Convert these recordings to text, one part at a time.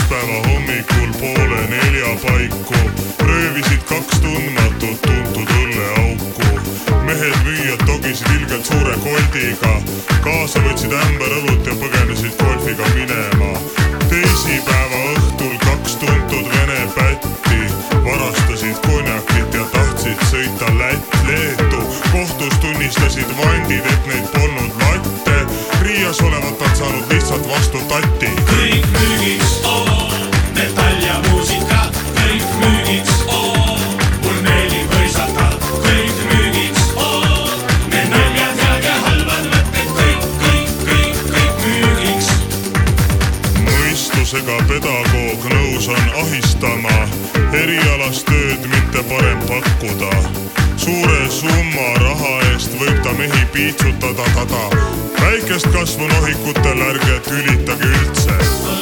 Esmaspäeva hommikul 3:30 paiku röövisid 2 tundmatut tuntud õlleauku. Mehed müüjad togisid ilgelt suure koldiga, kaasa võtsid ämber õlut ja põgenesid golfiga minema. Teisipäeva õhtul 2 tuntud vene pätti varastasid konjakit ja tahtsid sõita Leetu. Kohtus tunnistasid vandid, et neid polnud latte. Riias olevat nad saanud lihtsalt vastu tatti. Kõik müügiks, metall ja muusika. Kõik müügiks, mul meeldib hõisata. Kõik müügiks, need naljad ja halvad mõtted. Kõik müügiks. Mõistusega pedagoog nõus on ahistama, erialast tööd mitte parem pakkuda. Suure summa raha eest võib ta mehi piitsutada. Väikest kasvu nohikutel ärge tülitage üldse.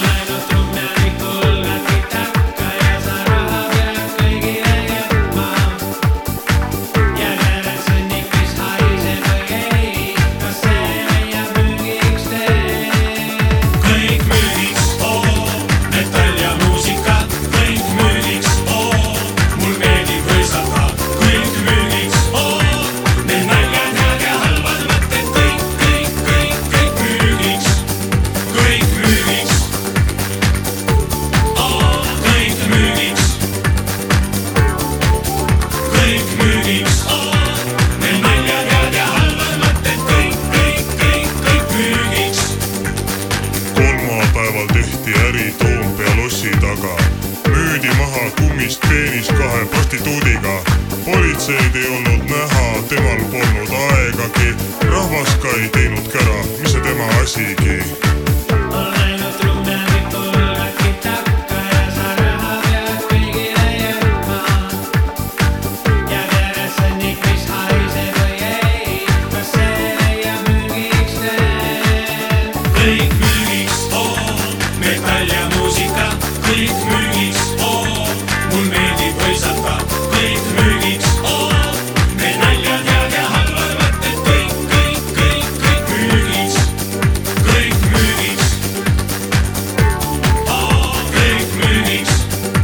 Kolmapäeval tehti äri Toompea lossi taga. Müüdi maha kummist peenis 2 prostituudiga. Politseid ei olnud näha, temal polnud aegagi. Rahvas ka ei teinud kära, mis see tema asigi. Kõik müügiks, mul meeldib hõisata. Kõik müügiks, need naljad ja halvad mõtted. Kõik müügiks. Kõik müügiks, kõik müügiks.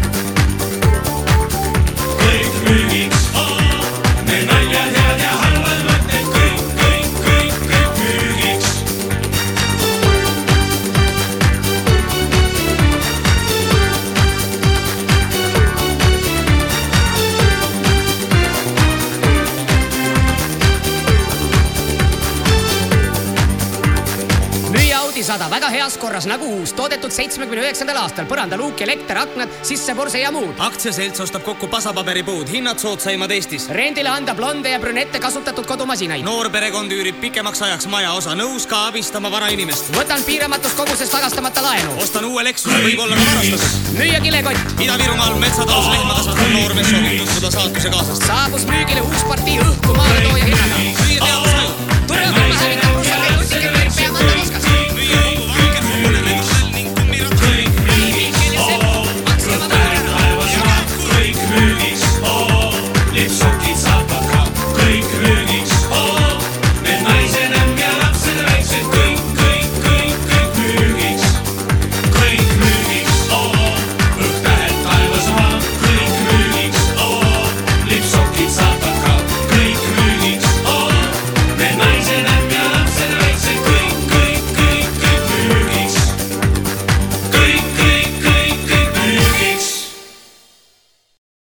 Kõik müügiks, need naljad ja halvad mõtted. Kõik müügiks. Audi 100 väga heas korras nagu uus, toodetud 79. aastal, põrandaluuk, elekter, aknad, sisseporse ja muud. Aktsiaselts ostab kokku pasapaberipuud, hinnad soodsaimad Eestis. Rendile anda blonde ja brünette kasutatud kodumasinaid. Noor perekond üürib pikemaks ajaks maja osa, nõus ka abistama vanainimest. Võtan piiramatus koguses tagastamata laenu. Ostan uue Lexuse, võib olla ka varastas. Müüa kilekott. Ida-Virumaal metsatalus lehma kasvatab noormees soovib tutvuda saatuse kaasast. Saabus müügile uus partii õhku maale tooja hinnaga.